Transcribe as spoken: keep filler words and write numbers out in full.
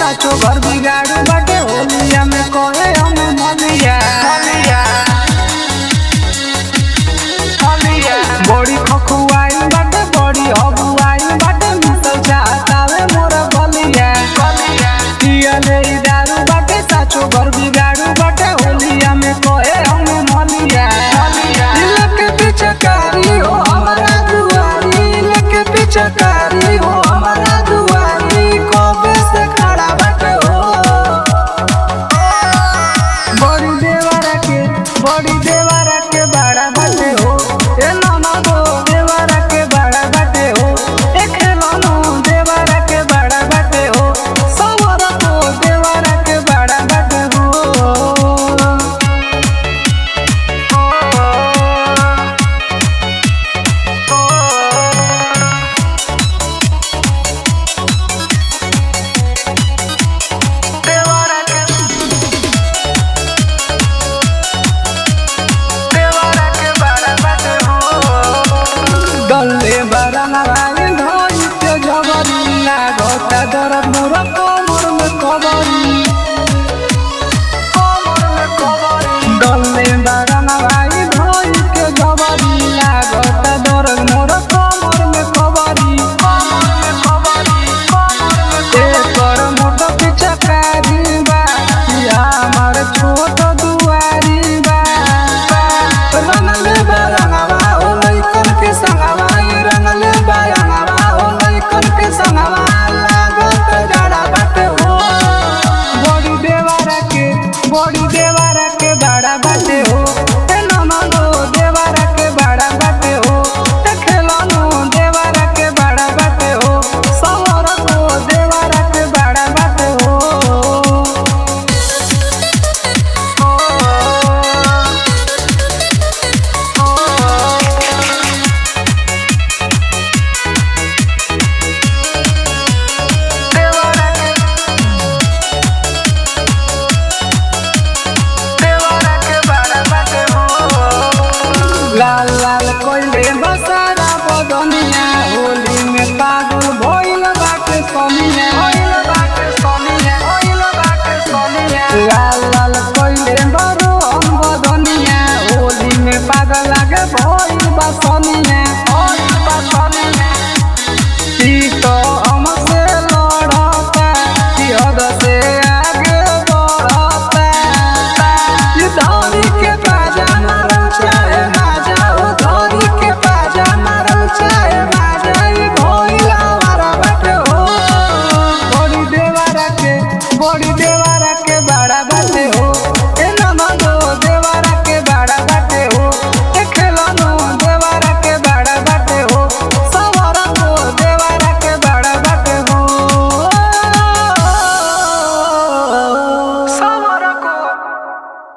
साचो घर बिगाड़ू बाटे होलिया में कोए हम मलिया बड़ी खखुआई बाटे बड़ी हबुआई बाटे मिसल चाहतावे मोरा बलिया पियले दारू बाटे साचो घर बिगाड़ू बाटे होलिया में कोए हम मलिया लके पीछे कारी हो हमारा दुआरी लके पीछे कारी हो हमारा दुआरी कबे से खड़ा बाटे हो बड़ी देवरा के बड़ी देवरा के बड़ा बाटे हो ए नाना दो देवरा के बड़ा बाटे हो ए खेलानो देवरा के बड़ा बाटे हो सवरा तो देवरा के बड़ा बाटे हो गल्ले बड़ा नारायण धोई के झगड़ी लागता दरद मोर को